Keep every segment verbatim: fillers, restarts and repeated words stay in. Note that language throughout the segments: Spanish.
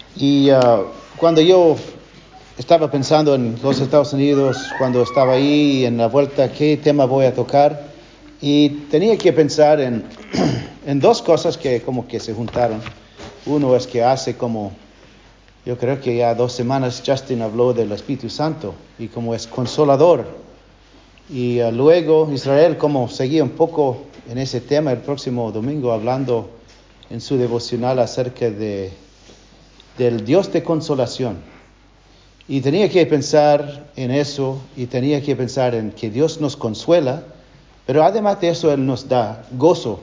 Y uh, cuando yo estaba pensando en los Estados Unidos, cuando estaba ahí en la vuelta, qué tema voy a tocar, y tenía que pensar en, en dos cosas que como que se juntaron. Uno es que hace como, yo creo que ya dos semanas Justin habló del Espíritu Santo y como es consolador. Y uh, luego Israel como seguía un poco en ese tema el próximo domingo hablando en su devocional acerca de, del Dios de consolación. Y tenía que pensar en eso y tenía que pensar en que Dios nos consuela, pero además de eso Él nos da gozo.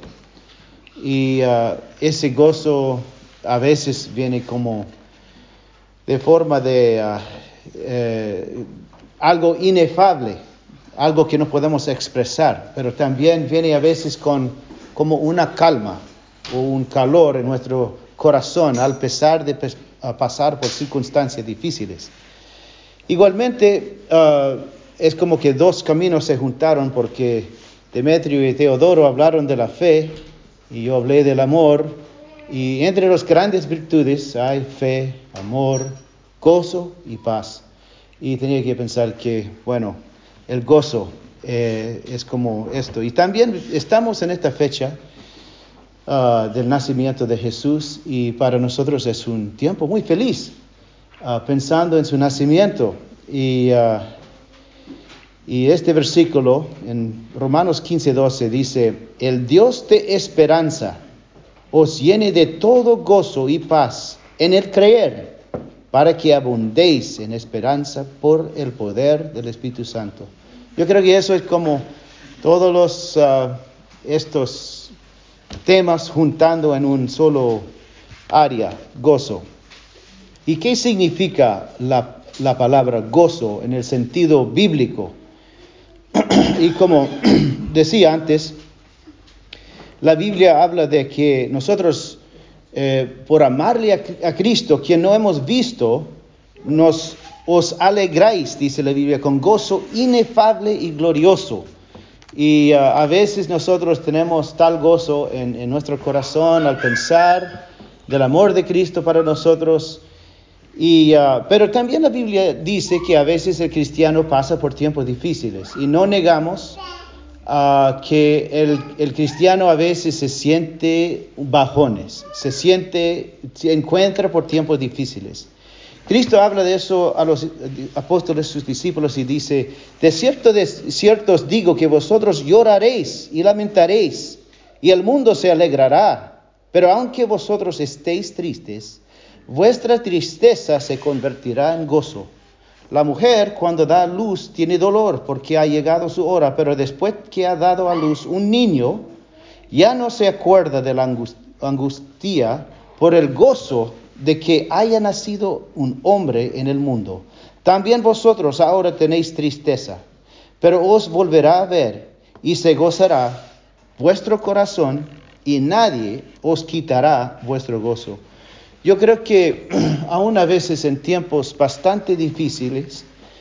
Y uh, ese gozo a veces viene como de forma de uh, eh, algo inefable, algo que no podemos expresar, pero también viene a veces con como una calma o un calor en nuestro corazón al pesar de pe- pasar por circunstancias difíciles. Igualmente, uh, es como que dos caminos se juntaron porque Demetrio y Teodoro hablaron de la fe y yo hablé del amor. Y entre las grandes virtudes hay fe, amor, gozo y paz. Y tenía que pensar que, bueno, el gozo eh, es como esto. Y también estamos en esta fecha uh, del nacimiento de Jesús y para nosotros es un tiempo muy feliz. Uh, pensando en su nacimiento y, uh, y este versículo en Romanos quince doce dice: el Dios de esperanza os llene de todo gozo y paz en el creer, para que abundéis en esperanza por el poder del Espíritu Santo. Yo creo que eso es como todos los uh, estos temas juntando en un solo área, gozo. ¿Y qué significa la, la palabra gozo en el sentido bíblico? Y como decía antes, la Biblia habla de que nosotros, eh, por amarle a, a Cristo, quien no hemos visto, nos os alegráis, dice la Biblia, con gozo inefable y glorioso. Y uh, a veces nosotros tenemos tal gozo en, en nuestro corazón al pensar del amor de Cristo para nosotros. Y, uh, pero también la Biblia dice que a veces el cristiano pasa por tiempos difíciles y no negamos uh, que el, el cristiano a veces se siente bajones, se siente, se encuentra por tiempos difíciles. Cristo habla de eso a los apóstoles, sus discípulos, y dice: de cierto, de cierto os digo que vosotros lloraréis y lamentaréis, y el mundo se alegrará. Pero aunque vosotros estéis tristes, vuestra tristeza se convertirá en gozo. La mujer, cuando da a luz, tiene dolor porque ha llegado su hora, pero después que ha dado a luz un niño, ya no se acuerda de la angustia por el gozo de que haya nacido un hombre en el mundo. También vosotros ahora tenéis tristeza, pero os volverá a ver y se gozará vuestro corazón y nadie os quitará vuestro gozo. Yo creo que aún a veces en tiempos bastante difíciles,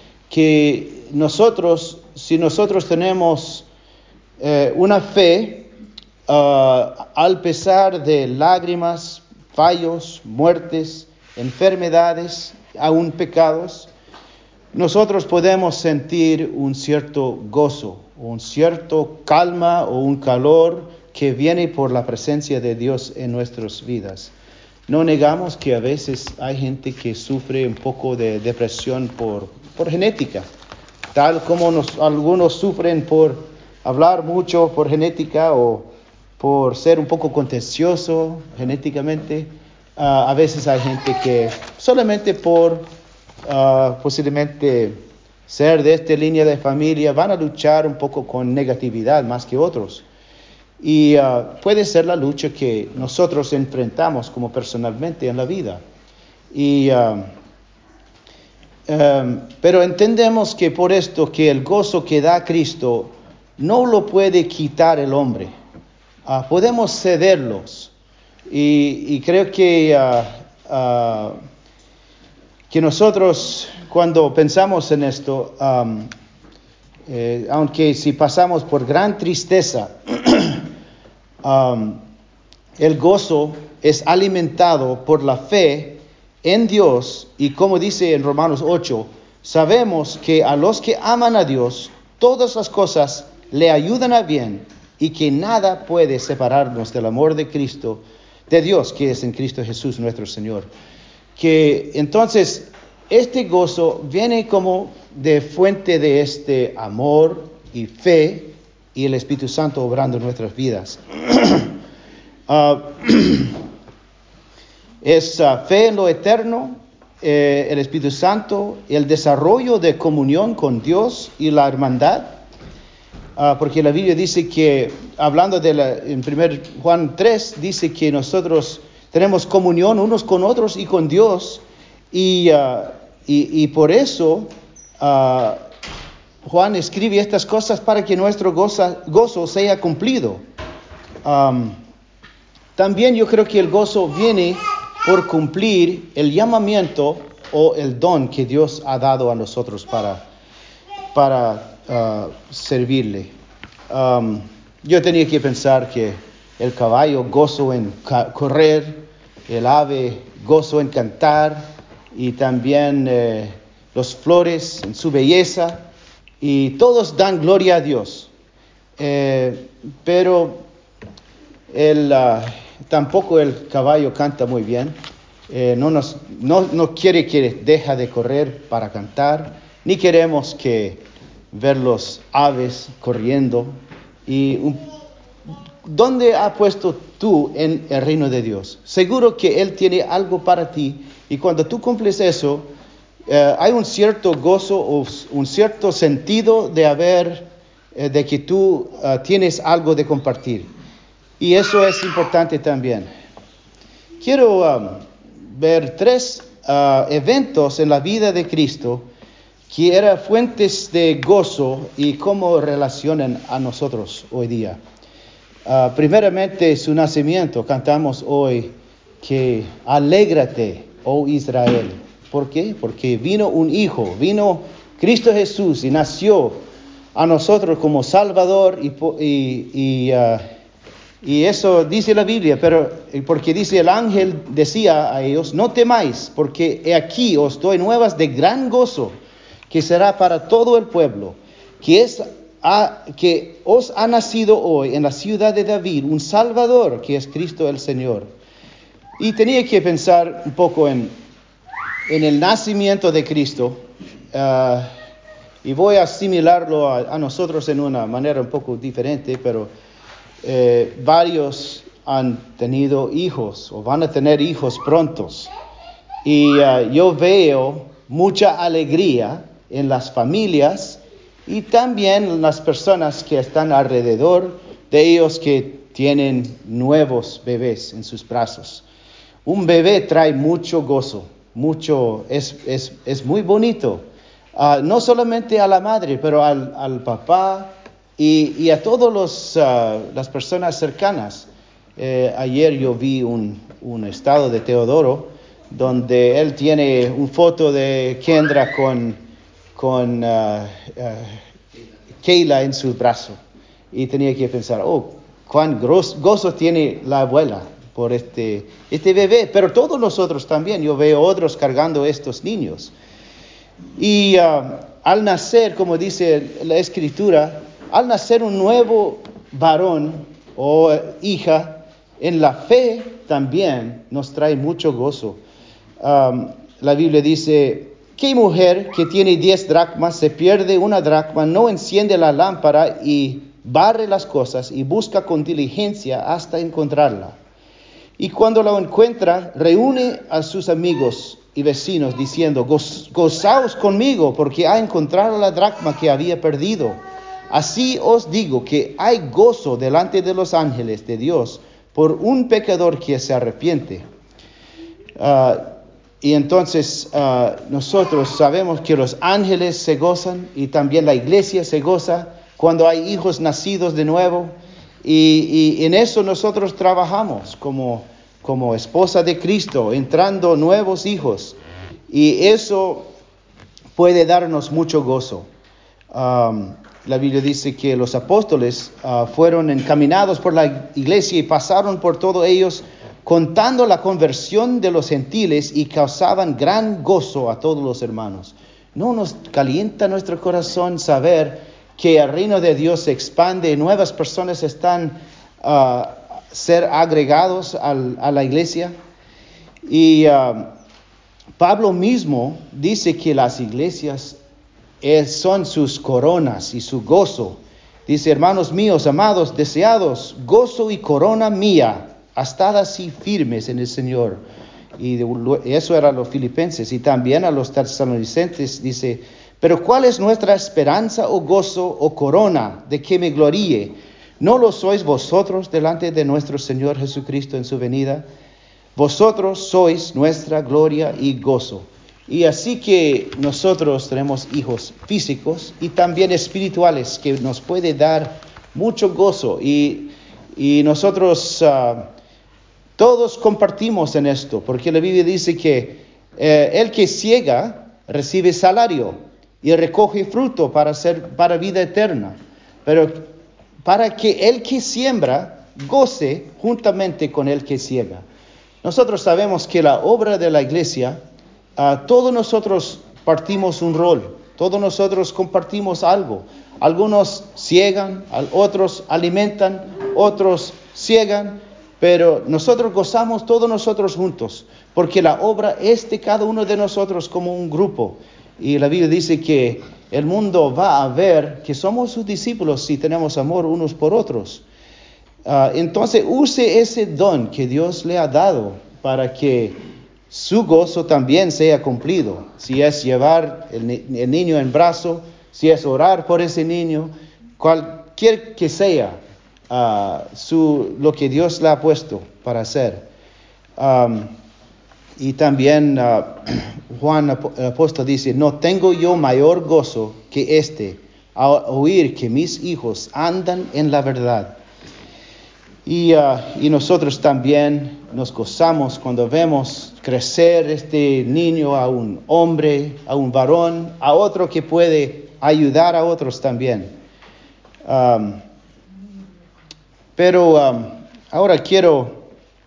que nosotros, si nosotros tenemos eh, una fe, uh, al pesar de lágrimas, fallos, muertes, enfermedades, aún pecados, nosotros podemos sentir un cierto gozo, un cierto calma o un calor que viene por la presencia de Dios en nuestras vidas. No negamos que a veces hay gente que sufre un poco de depresión por, por genética, tal como nos, algunos sufren por hablar mucho por genética o por ser un poco contencioso genéticamente. Uh, a veces hay gente que solamente por uh, posiblemente ser de esta línea de familia van a luchar un poco con negatividad más que otros. Y uh, puede ser la lucha que nosotros enfrentamos como personalmente en la vida. Y, uh, um, pero entendemos que por esto que el gozo que da Cristo no lo puede quitar el hombre. Uh, podemos cederlos. Y, y creo que, uh, uh, que nosotros cuando pensamos en esto, um, eh, aunque si pasamos por gran tristeza, Um, el gozo es alimentado por la fe en Dios, y como dice en Romanos ocho, sabemos que a los que aman a Dios, todas las cosas le ayudan a bien, y que nada puede separarnos del amor de Cristo, de Dios, que es en Cristo Jesús nuestro Señor. Que entonces este gozo viene como de fuente de este amor y fe y el Espíritu Santo obrando en nuestras vidas. uh, es uh, fe en lo eterno, eh, el Espíritu Santo, el desarrollo de comunión con Dios y la hermandad. Uh, porque la Biblia dice que, hablando de la, en primero Juan tres, dice que nosotros tenemos comunión unos con otros y con Dios, y, uh, y, y por eso uh, Juan escribe estas cosas para que nuestro goza, gozo sea cumplido. Um, también yo creo que el gozo viene por cumplir el llamamiento o el don que Dios ha dado a nosotros para, para Uh, servirle. Um, yo tenía que pensar que el caballo gozo en ca- correr, el ave gozo en cantar, y también eh, los flores en su belleza, y todos dan gloria a Dios. Eh, pero el, uh, tampoco el caballo canta muy bien. Eh, no, nos, no, no quiere que deje de correr para cantar, ni queremos que ver los aves corriendo. Y un, ¿dónde has puesto tú en el reino de Dios? Seguro que Él tiene algo para ti, y cuando tú cumples eso, eh, hay un cierto gozo o un cierto sentido de haber, eh, de que tú uh, tienes algo de compartir, y eso es importante también. Quiero um, ver tres uh, eventos en la vida de Cristo que eran fuentes de gozo y cómo relacionan a nosotros hoy día. Uh, primeramente, su nacimiento. Cantamos hoy que alégrate, oh Israel. ¿Por qué? Porque vino un hijo, vino Cristo Jesús y nació a nosotros como Salvador, y, y, y, uh, y eso dice la Biblia, pero porque dice el ángel decía a ellos, no temáis, porque he aquí os doy nuevas de gran gozo, que será para todo el pueblo, que, es, a, que os ha nacido hoy en la ciudad de David un Salvador, que es Cristo el Señor. Y tenía que pensar un poco en, en el nacimiento de Cristo, uh, y voy a asimilarlo a, a nosotros en una manera un poco diferente, pero eh, varios han tenido hijos o van a tener hijos prontos. Y uh, yo veo mucha alegría en las familias y también en las personas que están alrededor de ellos, que tienen nuevos bebés en sus brazos. Un bebé trae mucho gozo, mucho, es, es, es muy bonito, uh, no solamente a la madre, pero al, al papá y, y a todas uh, las personas cercanas. Eh, ayer yo vi un, un estado de Teodoro donde él tiene una foto de Kendra con, con uh, uh, Keila en su brazo, y tenía que pensar, oh, cuán gozo, gozo tiene la abuela por este, este bebé, pero todos nosotros también. Yo veo otros cargando estos niños, y uh, al nacer, como dice la Escritura, al nacer un nuevo varón o hija, en la fe también nos trae mucho gozo. Um, la Biblia dice, ¿qué mujer que tiene diez dracmas se pierde una dracma, no enciende la lámpara y barre las cosas y busca con diligencia hasta encontrarla? Y cuando la encuentra, reúne a sus amigos y vecinos diciendo, Goz, gozaos conmigo porque ha encontrado la dracma que había perdido. Así os digo que hay gozo delante de los ángeles de Dios por un pecador que se arrepiente. Uh, Y entonces uh, nosotros sabemos que los ángeles se gozan, y también la iglesia se goza cuando hay hijos nacidos de nuevo. Y, y en eso nosotros trabajamos como, como esposa de Cristo, entrando nuevos hijos. Y eso puede darnos mucho gozo. Um, la Biblia dice que los apóstoles uh, fueron encaminados por la iglesia y pasaron por todos ellos contando la conversión de los gentiles y causaban gran gozo a todos los hermanos. ¿No nos calienta nuestro corazón saber que el reino de Dios se expande y nuevas personas están a uh, ser agregados al, a la iglesia? Y uh, Pablo mismo dice que las iglesias es, son sus coronas y su gozo. Dice, hermanos míos, amados, deseados, gozo y corona mía, estad así firmes en el Señor. Y de, eso era a los filipenses. Y también a los tesalonicenses dice, pero ¿cuál es nuestra esperanza o gozo o corona de que me gloríe? ¿No lo sois vosotros delante de nuestro Señor Jesucristo en su venida? Vosotros sois nuestra gloria y gozo. Y así que nosotros tenemos hijos físicos y también espirituales que nos puede dar mucho gozo. Y, y nosotros uh, todos compartimos en esto, porque la Biblia dice que eh, el que ciega recibe salario y recoge fruto para, ser, para vida eterna. Pero para que el que siembra goce juntamente con el que ciega. Nosotros sabemos que la obra de la iglesia, Uh, todos nosotros partimos un rol, todos nosotros compartimos algo. Algunos ciegan, otros alimentan, otros ciegan, pero nosotros gozamos todos nosotros juntos, porque la obra es de cada uno de nosotros como un grupo. Y la Biblia dice que el mundo va a ver que somos sus discípulos si tenemos amor unos por otros. Uh, entonces use ese don que Dios le ha dado para que su gozo también sea cumplido. Si es llevar el, el niño en brazo, si es orar por ese niño, cualquier que sea uh, su, lo que Dios le ha puesto para hacer. Um, y también uh, Juan el apóstol dice, no tengo yo mayor gozo que este, a oír que mis hijos andan en la verdad. Y, uh, y nosotros también nos gozamos cuando vemos crecer este niño a un hombre, a un varón, a otro que puede ayudar a otros también. Um, pero um, ahora quiero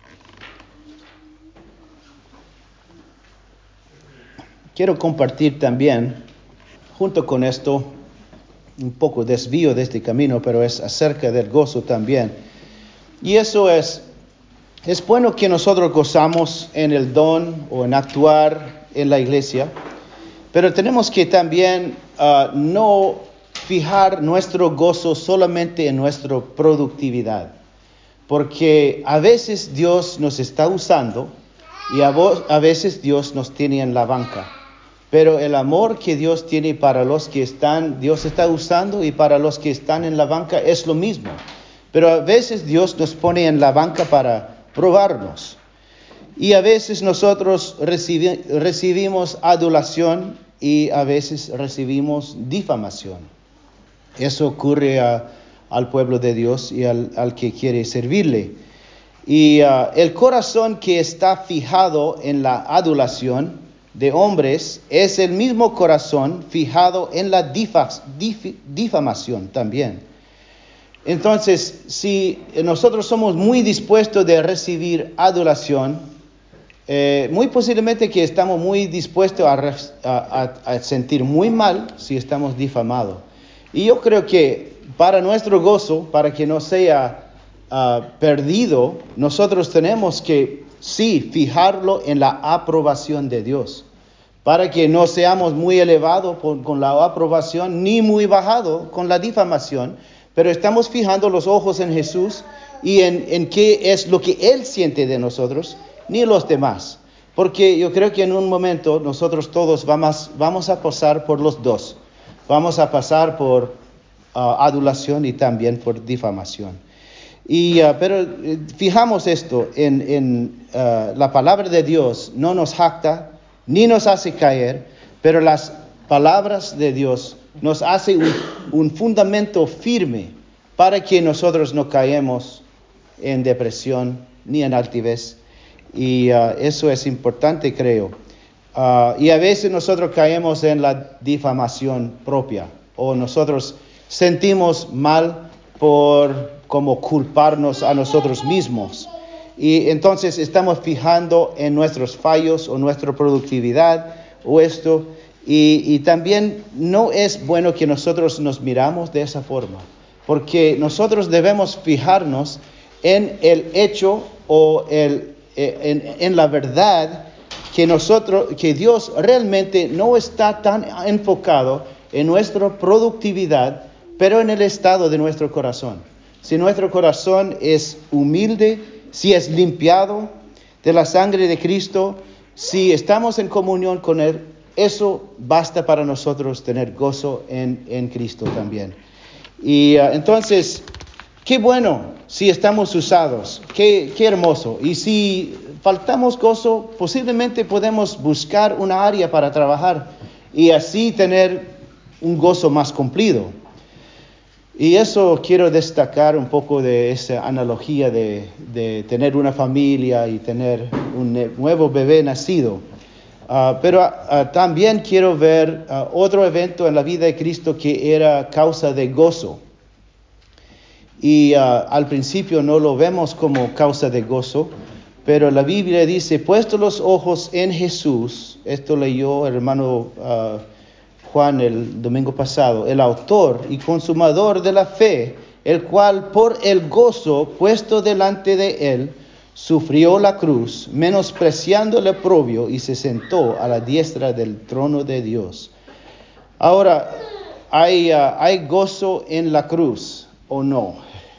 quiero compartir también, junto con esto, un poco desvío de este camino, pero es acerca del gozo también. Y eso es, es bueno que nosotros gozamos en el don o en actuar en la iglesia, pero tenemos que también uh, no fijar nuestro gozo solamente en nuestra productividad, porque a veces Dios nos está usando y a, vos, a veces Dios nos tiene en la banca, pero el amor que Dios tiene para los que están, Dios está usando y para los que están en la banca es lo mismo. Pero a veces Dios nos pone en la banca para probarnos. Y a veces nosotros recibi- recibimos adulación y a veces recibimos difamación. Eso ocurre a, al pueblo de Dios y al, al que quiere servirle. Y uh, el corazón que está fijado en la adulación de hombres es el mismo corazón fijado en la difa- dif- difamación también. Entonces, si nosotros somos muy dispuestos de recibir adulación, eh, muy posiblemente que estamos muy dispuestos a, a, a sentir muy mal si estamos difamados. Y yo creo que para nuestro gozo, para que no sea uh, perdido, nosotros tenemos que, sí, fijarlo en la aprobación de Dios, para que no seamos muy elevados por, con la aprobación, ni muy bajados con la difamación, pero estamos fijando los ojos en Jesús y en, en qué es lo que Él siente de nosotros, ni los demás. Porque yo creo que en un momento nosotros todos vamos, vamos a pasar por los dos. Vamos a pasar por uh, adulación y también por difamación. Y, uh, pero eh, fijamos esto, en, en uh, la palabra de Dios no nos jacta, ni nos hace caer, pero las palabras de Dios nos hace un, un fundamento firme para que nosotros no caemos en depresión ni en altivez. Y uh, eso es importante, creo. Uh, y a veces nosotros caemos en la difamación propia, o nosotros sentimos mal por como culparnos a nosotros mismos. Y entonces estamos fijando en nuestros fallos o nuestra productividad o esto. Y, y también no es bueno que nosotros nos miramos de esa forma, porque nosotros debemos fijarnos en el hecho o el, en, en la verdad que nosotros, que Dios realmente no está tan enfocado en nuestra productividad, pero en el estado de nuestro corazón. Si nuestro corazón es humilde, si es limpiado de la sangre de Cristo, si estamos en comunión con Él, eso basta para nosotros tener gozo en, en Cristo también. Y uh, entonces, qué bueno si estamos usados, qué, qué hermoso. Y si faltamos gozo, posiblemente podemos buscar una área para trabajar y así tener un gozo más cumplido. Y eso quiero destacar un poco de esa analogía de, de tener una familia y tener un nuevo bebé nacido. Uh, pero uh, también quiero ver uh, otro evento en la vida de Cristo que era causa de gozo. Y uh, al principio no lo vemos como causa de gozo, pero la Biblia dice, puesto los ojos en Jesús, esto leyó el hermano uh, Juan el domingo pasado, el autor y consumador de la fe, el cual por el gozo puesto delante de él, sufrió la cruz, menospreciando el oprobio, y se sentó a la diestra del trono de Dios. Ahora, ¿hay, uh, ¿hay gozo en la cruz o no?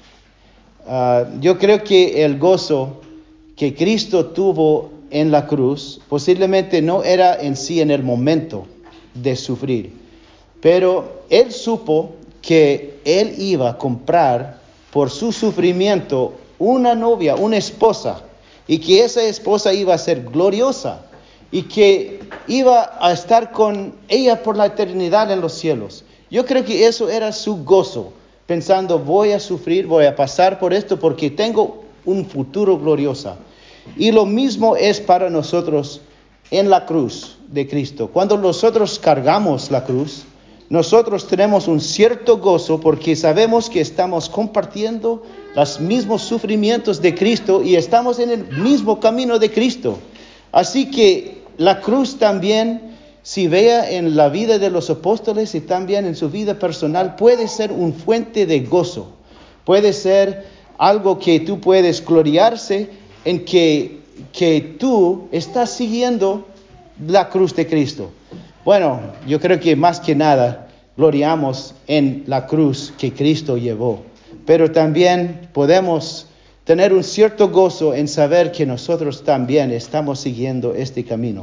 Uh, yo creo que el gozo que Cristo tuvo en la cruz posiblemente no era en sí en el momento de sufrir, pero Él supo que Él iba a comprar por su sufrimiento una novia, una esposa, y que esa esposa iba a ser gloriosa y que iba a estar con ella por la eternidad en los cielos. Yo creo que eso era su gozo, pensando, voy a sufrir, voy a pasar por esto porque tengo un futuro glorioso. Y lo mismo es para nosotros en la cruz de Cristo. Cuando nosotros cargamos la cruz, nosotros tenemos un cierto gozo porque sabemos que estamos compartiendo los mismos sufrimientos de Cristo y estamos en el mismo camino de Cristo. Así que la cruz también, si vea en la vida de los apóstoles y también en su vida personal, puede ser un fuente de gozo. Puede ser algo que tú puedes gloriarse en que, que tú estás siguiendo la cruz de Cristo. Bueno, yo creo que más que nada gloriamos en la cruz que Cristo llevó, pero también podemos tener un cierto gozo en saber que nosotros también estamos siguiendo este camino.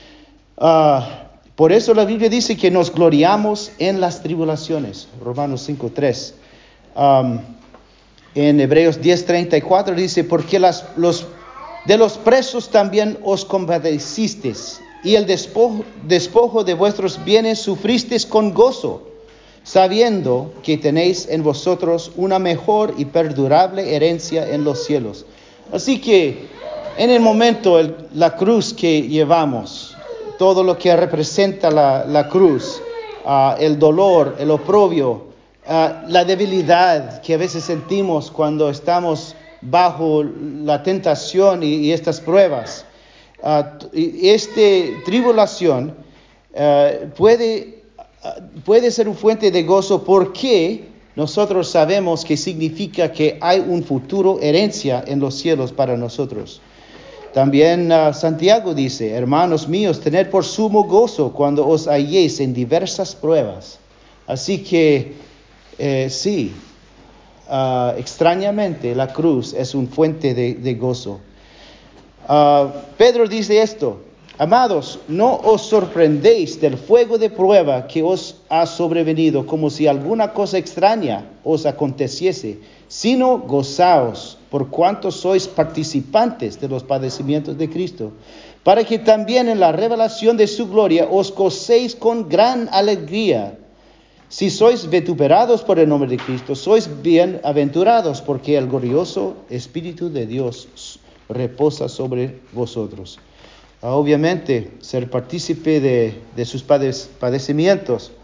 Uh, por eso la Biblia dice que nos gloriamos en las tribulaciones, Romanos cinco tres. Um, en Hebreos diez treinta y cuatro dice, porque las, los, de los presos también os compadecisteis, y el despojo, despojo de vuestros bienes sufristeis con gozo, sabiendo que tenéis en vosotros una mejor y perdurable herencia en los cielos. Así que en el momento, el, la cruz que llevamos, todo lo que representa la, la cruz, uh, el dolor, el oprobio, uh, la debilidad que a veces sentimos cuando estamos bajo la tentación y, y estas pruebas, Uh, esta tribulación uh, puede, uh, puede ser una fuente de gozo porque nosotros sabemos que significa que hay un futuro herencia en los cielos para nosotros. También uh, Santiago dice, hermanos míos, tened por sumo gozo cuando os halléis en diversas pruebas. Así que eh, sí, uh, extrañamente la cruz es una fuente de, de gozo. Uh, Pedro dice esto, amados, no os sorprendéis del fuego de prueba que os ha sobrevenido como si alguna cosa extraña os aconteciese, sino gozaos por cuanto sois participantes de los padecimientos de Cristo, para que también en la revelación de su gloria os gocéis con gran alegría. Si sois vituperados por el nombre de Cristo, sois bienaventurados, porque el glorioso Espíritu de Dios reposa sobre vosotros. Uh, obviamente, ser partícipe de, de sus padec- padecimientos,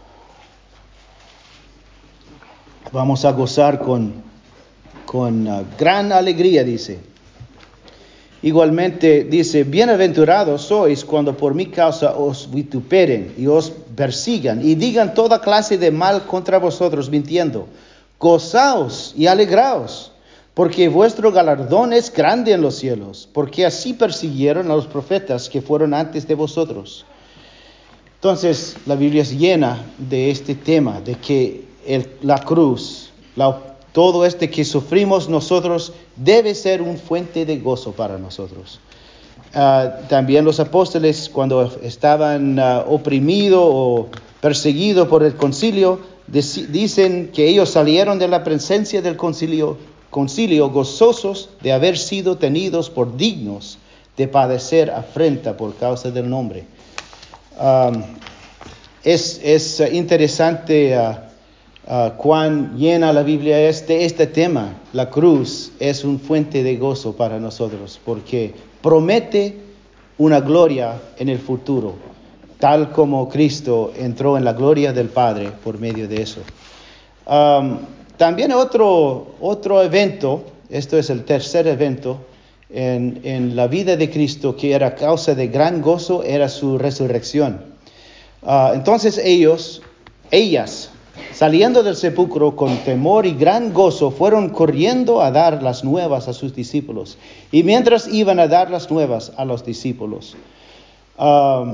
vamos a gozar con, con uh, gran alegría, dice. Igualmente dice, bienaventurados sois cuando por mi causa os vituperen y os persigan y digan toda clase de mal contra vosotros mintiendo. Gozaos y alegraos, porque vuestro galardón es grande en los cielos, porque así persiguieron a los profetas que fueron antes de vosotros. Entonces, la Biblia es llena de este tema, de que el, la cruz, la todo este que sufrimos nosotros debe ser una fuente de gozo para nosotros. Uh, también los apóstoles, cuando estaban uh, oprimidos o perseguidos por el concilio, dec- dicen que ellos salieron de la presencia del concilio, concilio gozosos de haber sido tenidos por dignos de padecer afrenta por causa del nombre. Um, es, es uh, interesante uh, Uh, cuán llena la Biblia es de este tema. La cruz es una fuente de gozo para nosotros porque promete una gloria en el futuro, tal como Cristo entró en la gloria del Padre por medio de eso. Um, también otro, otro evento, esto es el tercer evento en, en la vida de Cristo que era causa de gran gozo, era su resurrección. Uh, entonces ellos, ellas, saliendo del sepulcro con temor y gran gozo, fueron corriendo a dar las nuevas a sus discípulos. Y mientras iban a dar las nuevas a los discípulos, um,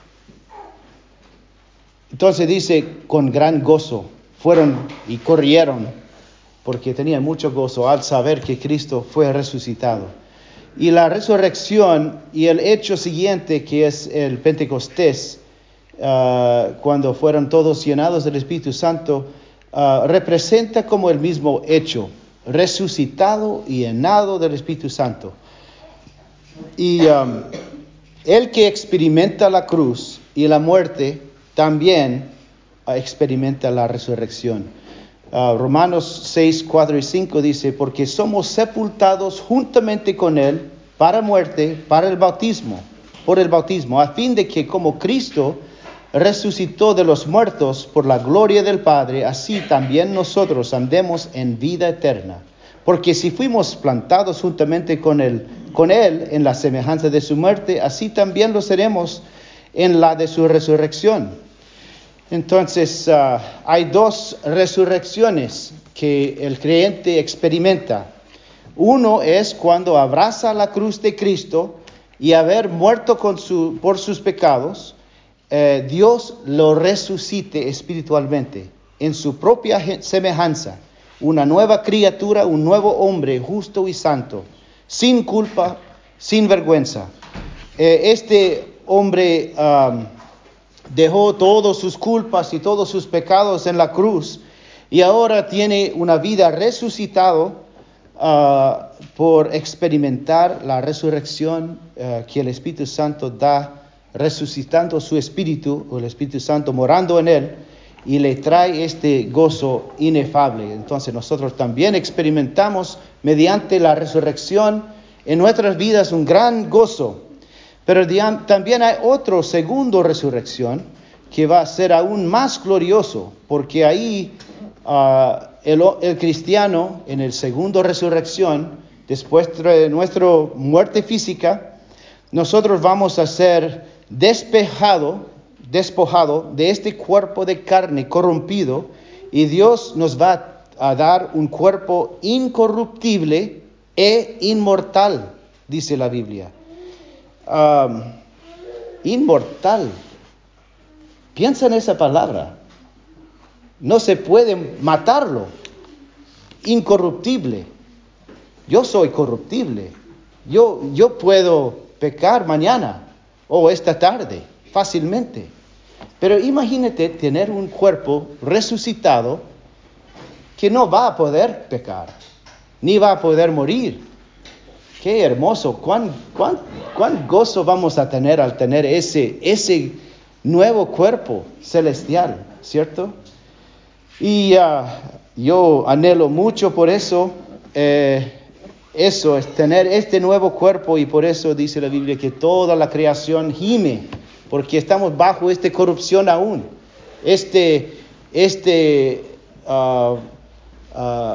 entonces dice, con gran gozo, fueron y corrieron, porque tenían mucho gozo al saber que Cristo fue resucitado. Y la resurrección y el hecho siguiente, que es el Pentecostés, Uh, cuando fueron todos llenados del Espíritu Santo, uh, representa como el mismo hecho, resucitado y llenado del Espíritu Santo. Y um, el que experimenta la cruz y la muerte, también uh, experimenta la resurrección. Uh, Romanos seis, cuatro y cinco dice, porque somos sepultados juntamente con Él para muerte, para el bautismo, por el bautismo, a fin de que como Cristo resucitó de los muertos por la gloria del Padre, así también nosotros andemos en vida eterna. Porque si fuimos plantados juntamente con él, con él en la semejanza de su muerte, así también lo seremos en la de su resurrección. Entonces, uh, hay dos resurrecciones que el creyente experimenta. Uno es cuando abraza la cruz de Cristo y haber muerto con su, por sus pecados, Eh, Dios lo resucite espiritualmente en su propia semejanza, una nueva criatura, un nuevo hombre justo y santo, sin culpa, sin vergüenza. Eh, este hombre um, dejó todas sus culpas y todos sus pecados en la cruz y ahora tiene una vida resucitado uh, por experimentar la resurrección uh, que el Espíritu Santo da, resucitando su espíritu, o el Espíritu Santo morando en él, y le trae este gozo inefable. Entonces nosotros también experimentamos mediante la resurrección en nuestras vidas un gran gozo. Pero también hay otro segundo resurrección que va a ser aún más glorioso, porque ahí uh, el, el cristiano en el segundo resurrección, después de nuestra muerte física, nosotros vamos a ser despejado, despojado de este cuerpo de carne corrompido, y Dios nos va a dar un cuerpo incorruptible e inmortal, dice la Biblia. Um, inmortal. Piensa en esa palabra. No se puede matarlo. Incorruptible. Yo soy corruptible. Yo, yo puedo pecar mañana o esta tarde, fácilmente. Pero imagínate tener un cuerpo resucitado que no va a poder pecar, ni va a poder morir. Qué hermoso, cuán, cuán, cuán gozo vamos a tener al tener ese, ese nuevo cuerpo celestial, ¿cierto? Y uh, yo anhelo mucho por eso. Eh, Eso es tener este nuevo cuerpo, y por eso dice la Biblia que toda la creación gime, porque estamos bajo esta corrupción aún. Este, este uh, uh,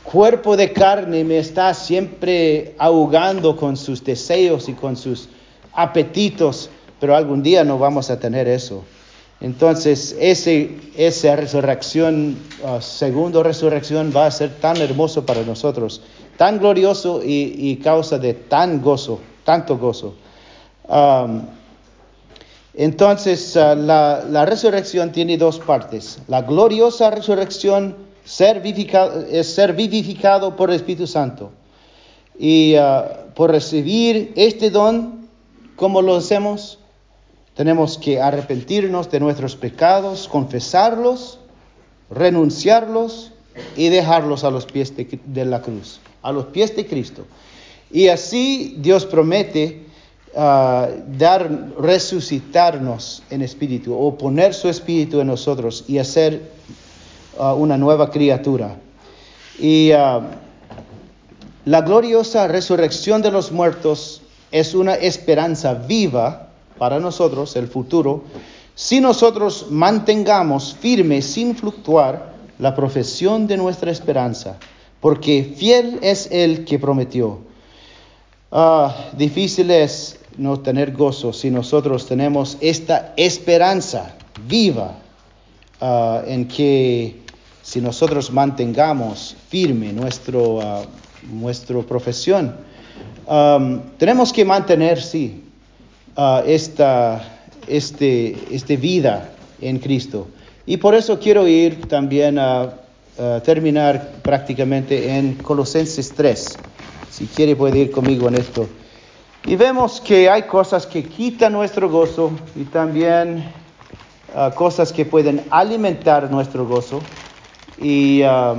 cuerpo de carne me está siempre ahogando con sus deseos y con sus apetitos, pero algún día no vamos a tener eso. Entonces, ese, esa resurrección, uh, segunda resurrección, va a ser tan hermoso para nosotros, tan glorioso y, y causa de tan gozo, tanto gozo. Um, entonces, uh, la, la resurrección tiene dos partes. La gloriosa resurrección ser vivificado, es ser vivificado por el Espíritu Santo. Y uh, por recibir este don, ¿cómo lo hacemos? Tenemos que arrepentirnos de nuestros pecados, confesarlos, renunciarlos y dejarlos a los pies de, de la cruz, a los pies de Cristo. Y así Dios promete uh, dar, resucitarnos en espíritu, o poner su espíritu en nosotros y hacer uh, una nueva criatura. Y uh, la gloriosa resurrección de los muertos es una esperanza viva para nosotros, el futuro, si nosotros mantengamos firme, sin fluctuar, la profesión de nuestra esperanza, porque fiel es el que prometió. Uh, difícil es no tener gozo si nosotros tenemos esta esperanza viva, uh, en que si nosotros mantengamos firme nuestro, uh, nuestra profesión, um, tenemos que mantener, sí, Uh, esta, este, este vida en Cristo. Y por eso quiero ir también a, a terminar prácticamente en Colosenses tres. Si quiere puede ir conmigo en esto. Y vemos que hay cosas que quitan nuestro gozo y también uh, cosas que pueden alimentar nuestro gozo. Y, uh,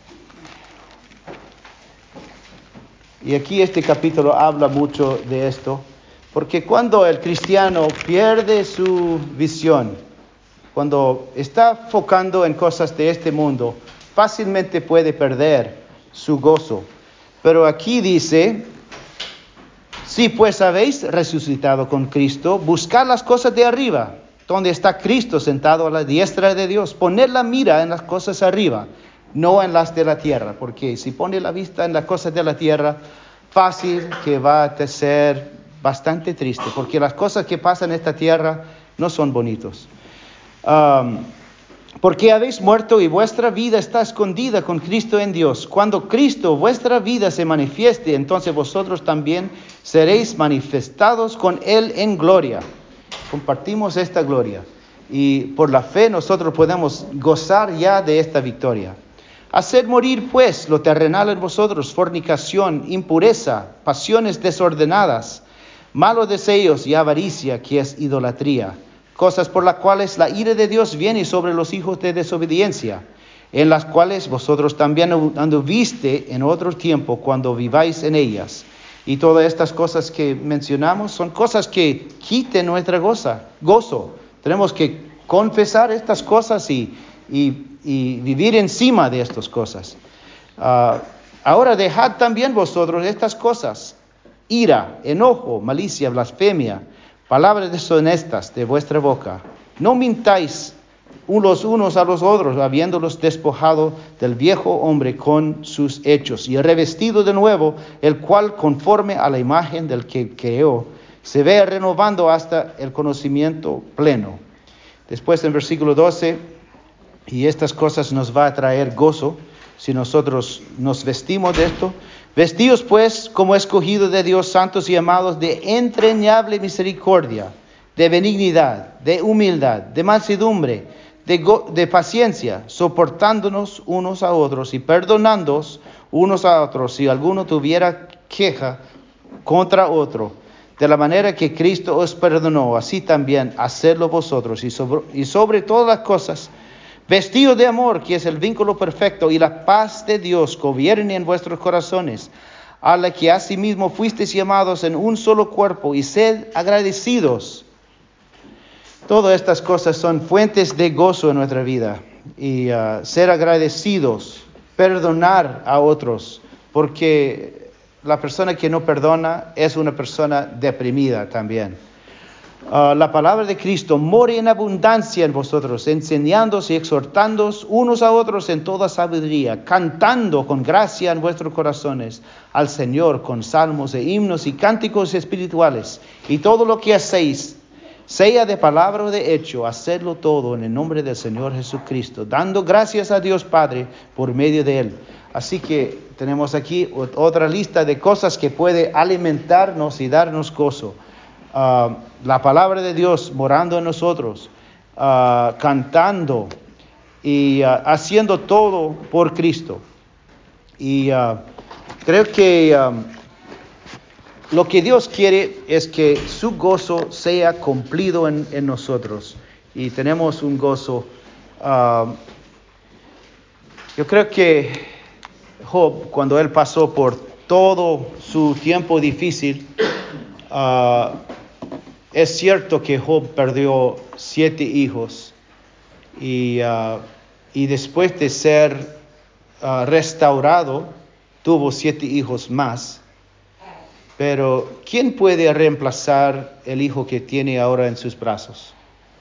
y aquí este capítulo habla mucho de esto. Porque cuando el cristiano pierde su visión, cuando está enfocando en cosas de este mundo, fácilmente puede perder su gozo. Pero aquí dice, si pues habéis resucitado con Cristo, buscad las cosas de arriba, donde está Cristo sentado a la diestra de Dios. Poned la mira en las cosas arriba, no en las de la tierra, porque si pone la vista en las cosas de la tierra, fácil que va a ser bastante triste, porque las cosas que pasan en esta tierra no son bonitos. Um, porque habéis muerto y vuestra vida está escondida con Cristo en Dios. Cuando Cristo, vuestra vida, se manifieste, entonces vosotros también seréis manifestados con Él en gloria. Compartimos esta gloria. Y por la fe nosotros podemos gozar ya de esta victoria. Haced morir pues lo terrenal en vosotros: fornicación, impureza, pasiones desordenadas, malos deseos y avaricia, que es idolatría, cosas por las cuales la ira de Dios viene sobre los hijos de desobediencia, en las cuales vosotros también anduviste en otro tiempo cuando viváis en ellas. Y todas estas cosas que mencionamos son cosas que quiten nuestra goza, gozo. Tenemos que confesar estas cosas y, y, y vivir encima de estas cosas. Uh, ahora dejad también vosotros estas cosas: ira, enojo, malicia, blasfemia, palabras deshonestas de vuestra boca. No mintáis los unos a los otros, habiéndolos despojado del viejo hombre con sus hechos, y revestido de nuevo, el cual, conforme a la imagen del que creó, se ve renovando hasta el conocimiento pleno. Después en versículo doce, y estas cosas nos va a traer gozo si nosotros nos vestimos de esto. Vestíos pues como escogidos de Dios, santos y amados, de entrañable misericordia, de benignidad, de humildad, de mansedumbre, de, go- de paciencia, soportándonos unos a otros y perdonándoos unos a otros si alguno tuviera queja contra otro. De la manera que Cristo os perdonó, así también hacedlo vosotros. Y sobre, y sobre todas las cosas, vestidos de amor, que es el vínculo perfecto, y la paz de Dios gobierne en vuestros corazones, a la que asimismo fuisteis llamados en un solo cuerpo, y sed agradecidos. Todas estas cosas son fuentes de gozo en nuestra vida. Y uh, ser agradecidos, perdonar a otros, porque la persona que no perdona es una persona deprimida también. Uh, la palabra de Cristo more en abundancia en vosotros, enseñándoos y exhortándoos unos a otros en toda sabiduría, cantando con gracia en vuestros corazones al Señor con salmos e himnos y cánticos espirituales. Y todo lo que hacéis, sea de palabra o de hecho, hacedlo todo en el nombre del Señor Jesucristo, dando gracias a Dios Padre por medio de Él. Así que tenemos aquí otra lista de cosas que puede alimentarnos y darnos gozo. Uh, la palabra de Dios morando en nosotros, uh, cantando y uh, haciendo todo por Cristo. Y uh, creo que um, lo que Dios quiere es que su gozo sea cumplido en, en nosotros. Y tenemos un gozo. Uh, yo creo que Job, cuando él pasó por todo su tiempo difícil, uh, es cierto que Job perdió siete hijos y, uh, y después de ser uh, restaurado, tuvo siete hijos más. Pero ¿quién puede reemplazar el hijo que tiene ahora en sus brazos?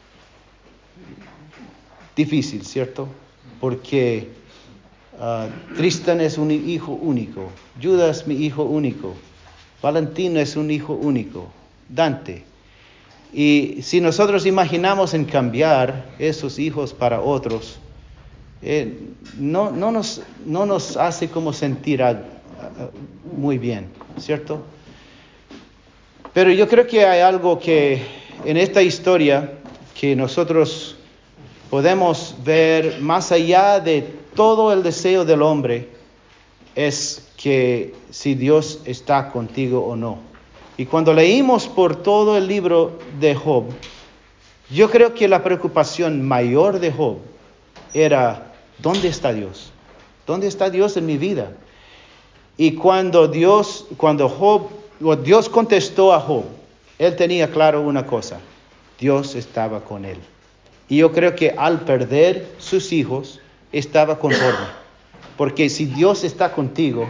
Difícil, ¿cierto? Porque uh, Tristan es un hijo único, Judas es mi hijo único, Valentino es un hijo único, Dante. Y si nosotros imaginamos en cambiar esos hijos para otros, eh, no, no, nos, no nos hace como sentir uh, muy bien, ¿cierto? Pero yo creo que hay algo que en esta historia que nosotros podemos ver más allá de todo el deseo del hombre, es que si Dios está contigo o no. Y cuando leímos por todo el libro de Job, yo creo que la preocupación mayor de Job era, ¿dónde está Dios? ¿Dónde está Dios en mi vida? Y cuando Dios, cuando Job, Dios contestó a Job, él tenía claro una cosa: Dios estaba con él. Y yo creo que al perder sus hijos, estaba conforme. Porque si Dios está contigo,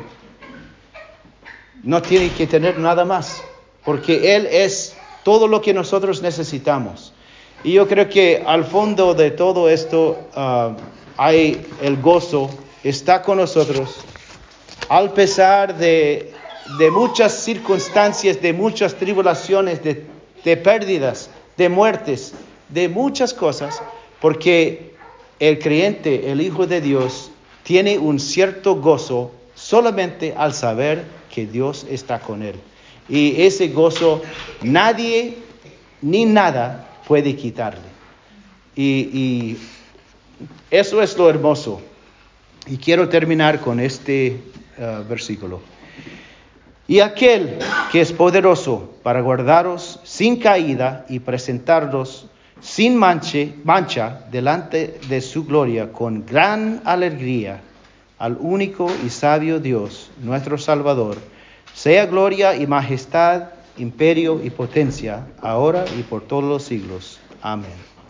no tiene que tener nada más. Porque Él es todo lo que nosotros necesitamos. Y yo creo que al fondo de todo esto uh, hay el gozo, está con nosotros. Al pesar de, de muchas circunstancias, de muchas tribulaciones, de, de pérdidas, de muertes, de muchas cosas, porque el creyente, el Hijo de Dios, tiene un cierto gozo solamente al saber que Dios está con él. Y ese gozo nadie ni nada puede quitarle. Y, y eso es lo hermoso. Y quiero terminar con este uh, versículo. Y aquel que es poderoso para guardaros sin caída y presentaros sin manche, mancha delante de su gloria con gran alegría, al único y sabio Dios, nuestro Salvador, sea gloria y majestad, imperio y potencia, ahora y por todos los siglos. Amén.